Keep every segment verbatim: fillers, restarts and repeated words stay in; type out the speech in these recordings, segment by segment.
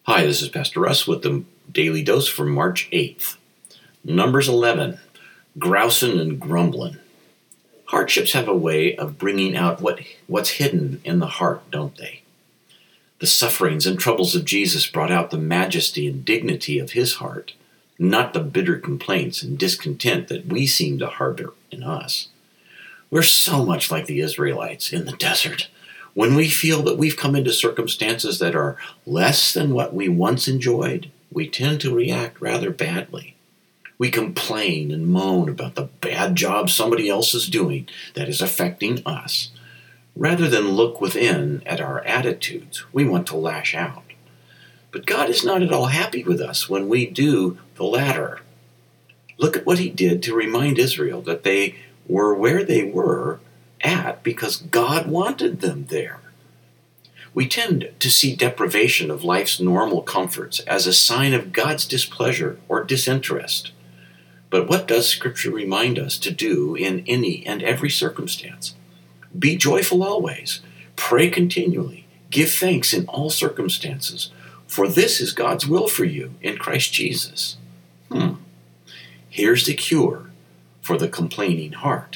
Hi, this is Pastor Russ with the Daily Dose for March eighth. Numbers eleven, grousing and grumbling. Hardships have a way of bringing out what, what's hidden in the heart, don't they? The sufferings and troubles of Jesus brought out the majesty and dignity of his heart, not the bitter complaints and discontent that we seem to harbor in us. We're so much like the Israelites in the desert. When we feel that we've come into circumstances that are less than what we once enjoyed, we tend to react rather badly. We complain and moan about the bad job somebody else is doing that is affecting us. Rather than look within at our attitudes, we want to lash out. But God is not at all happy with us when we do the latter. Look at what he did to remind Israel that they were where they were at because God wanted them there. We tend to see deprivation of life's normal comforts as a sign of God's displeasure or disinterest. But what does Scripture remind us to do in any and every circumstance? Be joyful always, pray continually, give thanks in all circumstances, for this is God's will for you in Christ Jesus. Hmm. Here's the cure for the complaining heart: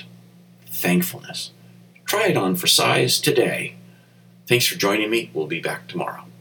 thankfulness. Try it on for size today. Thanks for joining me. We'll be back tomorrow.